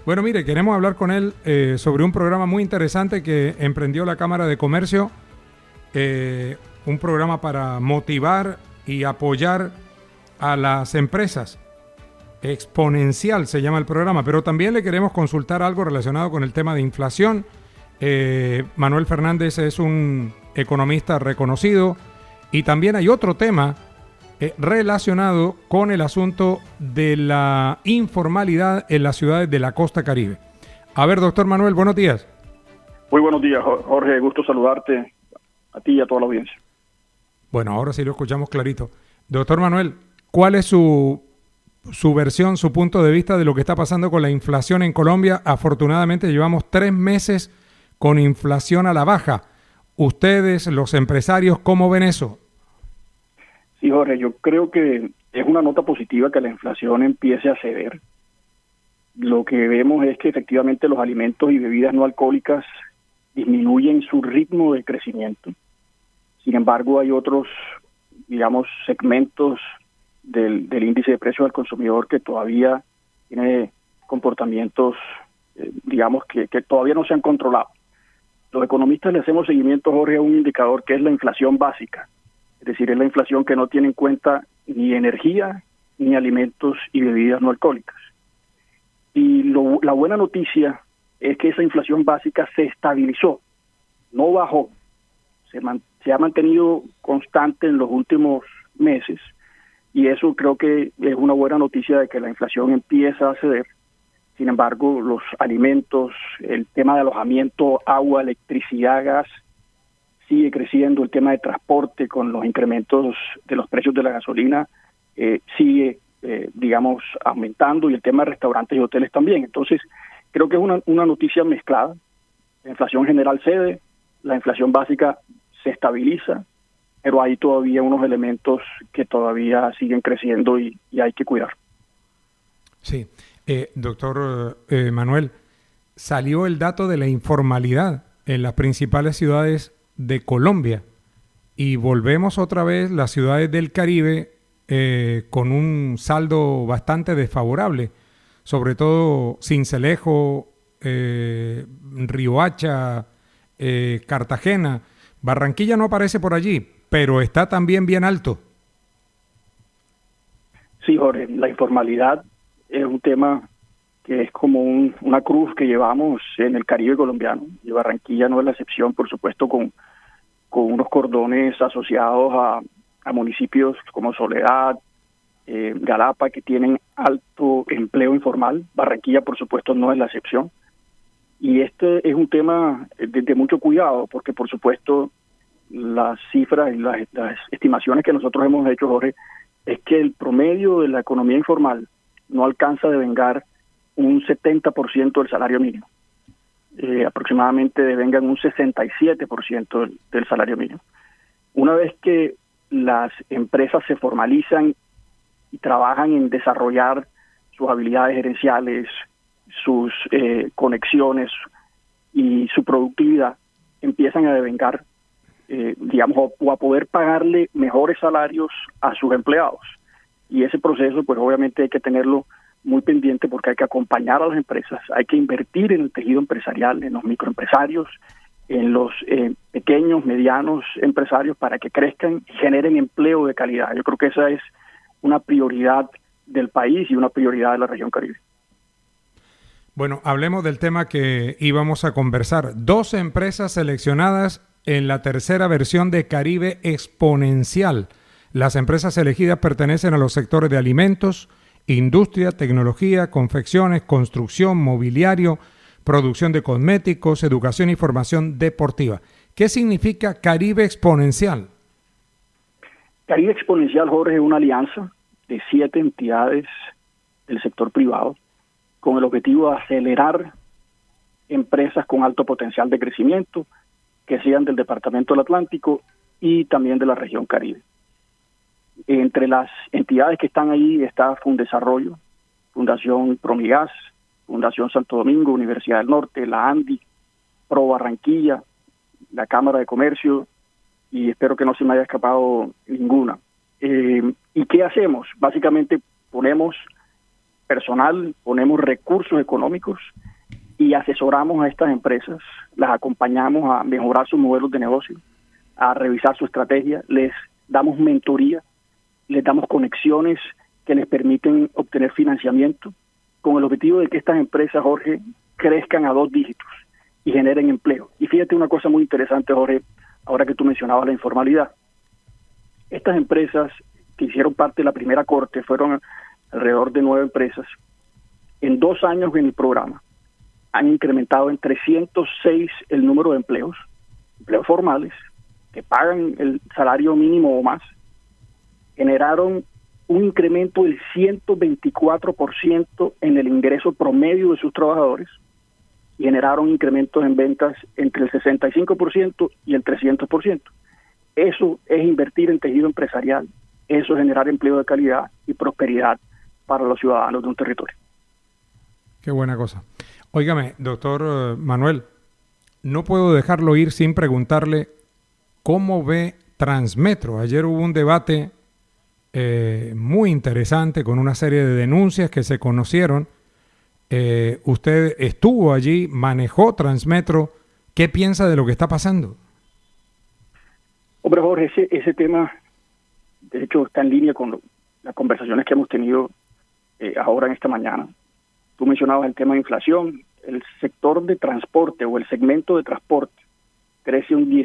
Bueno, mire, queremos hablar con él sobre un programa muy interesante que emprendió la Cámara de Comercio, un programa para motivar y apoyar a las empresas. Exponencial se llama el programa, pero también le queremos consultar algo relacionado con el tema de inflación. Manuel Fernández es un economista reconocido y también hay otro tema relacionado con el asunto de la informalidad en las ciudades de la costa Caribe. A ver, doctor Manuel, buenos días. Muy buenos días, Jorge, gusto saludarte a ti y a toda la audiencia. Bueno, ahora sí lo escuchamos clarito. Doctor Manuel, ¿cuál es su versión, su punto de vista de lo que está pasando con la inflación en Colombia? Afortunadamente llevamos 3 meses con inflación a la baja. Ustedes, los empresarios, ¿cómo ven eso? Sí, Jorge, yo creo que es una nota positiva que la inflación empiece a ceder. Lo que vemos es que efectivamente los alimentos y bebidas no alcohólicas disminuyen su ritmo de crecimiento. Sin embargo, hay otros, digamos, segmentos del índice de precios al consumidor que todavía tiene comportamientos, digamos, que todavía no se han controlado. Los economistas le hacemos seguimiento, Jorge, a un indicador que es la inflación básica. Es decir, es la inflación que no tiene en cuenta ni energía, ni alimentos y bebidas no alcohólicas. Y la buena noticia es que esa inflación básica se estabilizó, no bajó, se ha mantenido constante en los últimos meses, y eso creo que es una buena noticia de que la inflación empieza a ceder. Sin embargo, los alimentos, el tema de alojamiento, agua, electricidad, gas, sigue creciendo. El tema de transporte con los incrementos de los precios de la gasolina sigue, digamos, aumentando, y el tema de restaurantes y hoteles también. Entonces, creo que es una noticia mezclada. La inflación general cede, la inflación básica se estabiliza, pero hay todavía unos elementos que todavía siguen creciendo y hay que cuidar. Sí, doctor Manuel, salió el dato de la informalidad en las principales ciudades de Colombia y volvemos otra vez las ciudades del Caribe con un saldo bastante desfavorable, sobre todo Sincelejo, Riohacha, Cartagena. Barranquilla no aparece por allí, pero está también bien alto. Sí, Jorge, la informalidad es un tema que es como una cruz que llevamos en el Caribe colombiano, y Barranquilla no es la excepción, por supuesto, con unos cordones asociados a municipios como Soledad, Galapa, que tienen alto empleo informal. Barranquilla, por supuesto, no es la excepción. Y este es un tema de mucho cuidado, porque, por supuesto, las cifras y las estimaciones que nosotros hemos hecho, Jorge, es que el promedio de la economía informal no alcanza a devengar un 70% del salario mínimo. Aproximadamente devengan un 67% del salario mínimo. Una vez que las empresas se formalizan y trabajan en desarrollar sus habilidades gerenciales, sus conexiones y su productividad, empiezan a devengar, digamos, o a poder pagarle mejores salarios a sus empleados. Y ese proceso, pues obviamente hay que tenerlo muy pendiente, porque hay que acompañar a las empresas, hay que invertir en el tejido empresarial, en los microempresarios, en los pequeños, medianos empresarios, para que crezcan y generen empleo de calidad. Yo creo que esa es una prioridad del país y una prioridad de la región Caribe. Bueno, hablemos del tema que íbamos a conversar. 12 empresas seleccionadas en la tercera versión de Caribe Exponencial. Las empresas elegidas pertenecen a los sectores de alimentos, industria, tecnología, confecciones, construcción, mobiliario, producción de cosméticos, educación y formación deportiva. ¿Qué significa Caribe Exponencial? Caribe Exponencial, Jorge, es una alianza de 7 entidades del sector privado con el objetivo de acelerar empresas con alto potencial de crecimiento que sean del Departamento del Atlántico y también de la región Caribe. Entre las entidades que están ahí está Fundesarrollo, Fundación Promigas, Fundación Santo Domingo, Universidad del Norte, la ANDI, Pro Barranquilla, la Cámara de Comercio, y espero que no se me haya escapado ninguna. ¿Y qué hacemos? Básicamente ponemos personal, ponemos recursos económicos y asesoramos a estas empresas, las acompañamos a mejorar sus modelos de negocio, a revisar su estrategia, les damos mentoría, les damos conexiones que les permiten obtener financiamiento con el objetivo de que estas empresas, Jorge, crezcan a 2 dígitos y generen empleo. Y fíjate una cosa muy interesante, Jorge, ahora que tú mencionabas la informalidad. Estas empresas que hicieron parte de la primera corte, fueron alrededor de 9 empresas, en 2 años en el programa han incrementado en 306 el número de empleos formales, que pagan el salario mínimo o más, generaron un incremento del 124% en el ingreso promedio de sus trabajadores y generaron incrementos en ventas entre el 65% y el 300%. Eso es invertir en tejido empresarial, eso es generar empleo de calidad y prosperidad para los ciudadanos de un territorio. Qué buena cosa. Óigame, doctor Manuel, no puedo dejarlo ir sin preguntarle cómo ve Transmetro. Ayer hubo un debate muy interesante con una serie de denuncias que se conocieron. Usted estuvo allí, manejó Transmetro. ¿Qué piensa de lo que está pasando? Hombre, Jorge, ese tema, de hecho, está en línea con las conversaciones que hemos tenido ahora en esta mañana. Tú mencionabas el tema de inflación. El sector de transporte o el segmento de transporte crece un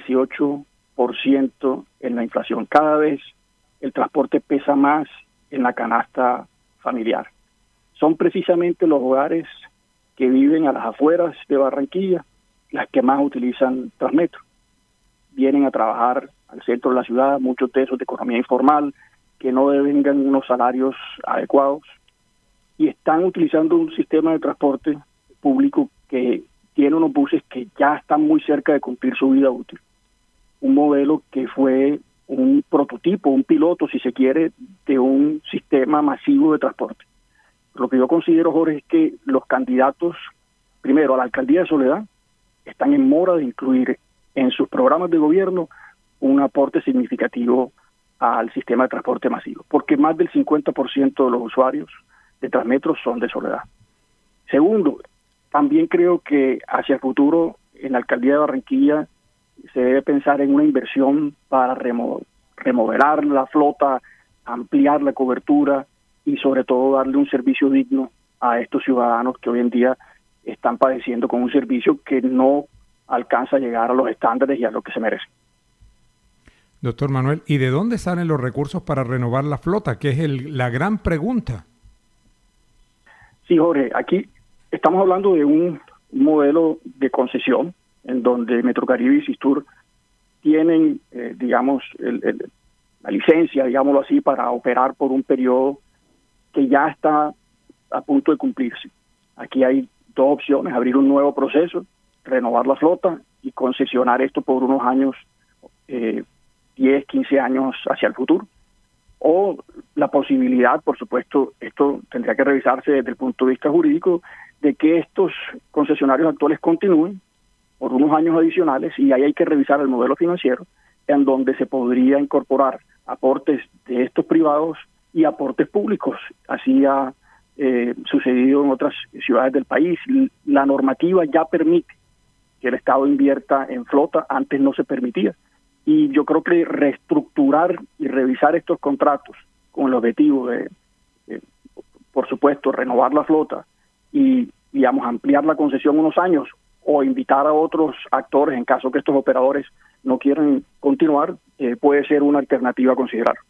18% en la inflación. Cada vez el transporte pesa más en la canasta familiar. Son precisamente los hogares que viven a las afueras de Barranquilla las que más utilizan Transmetro. Vienen a trabajar al centro de la ciudad, muchos de esos de economía informal, que no devengan unos salarios adecuados, y están utilizando un sistema de transporte público que tiene unos buses que ya están muy cerca de cumplir su vida útil. Un modelo que fue un prototipo, un piloto, si se quiere, de un sistema masivo de transporte. Lo que yo considero, Jorge, es que los candidatos, primero, a la alcaldía de Soledad, están en mora de incluir en sus programas de gobierno un aporte significativo al sistema de transporte masivo, porque más del 50% de los usuarios de Transmetro son de Soledad. Segundo, también creo que hacia el futuro en la alcaldía de Barranquilla se debe pensar en una inversión para remodelar la flota, ampliar la cobertura y sobre todo darle un servicio digno a estos ciudadanos que hoy en día están padeciendo con un servicio que no alcanza a llegar a los estándares y a lo que se merece. Doctor Manuel, ¿y de dónde salen los recursos para renovar la flota? Que es la gran pregunta. Sí, Jorge, aquí estamos hablando de un modelo de concesión en donde Metrocaribe y Sistur tienen, la licencia, digámoslo así, para operar por un periodo que ya está a punto de cumplirse. Aquí hay 2 opciones: abrir un nuevo proceso, renovar la flota y concesionar esto por unos años, 10, 15 años hacia el futuro. O la posibilidad, por supuesto, esto tendría que revisarse desde el punto de vista jurídico, de que estos concesionarios actuales continúen por unos años adicionales, y ahí hay que revisar el modelo financiero, en donde se podría incorporar aportes de estos privados y aportes públicos. Así ha sucedido en otras ciudades del país. La normativa ya permite que el Estado invierta en flota, antes no se permitía. Y yo creo que reestructurar y revisar estos contratos con el objetivo de, por supuesto, renovar la flota y, ampliar la concesión unos años, o invitar a otros actores en caso que estos operadores no quieran continuar, puede ser una alternativa a considerar.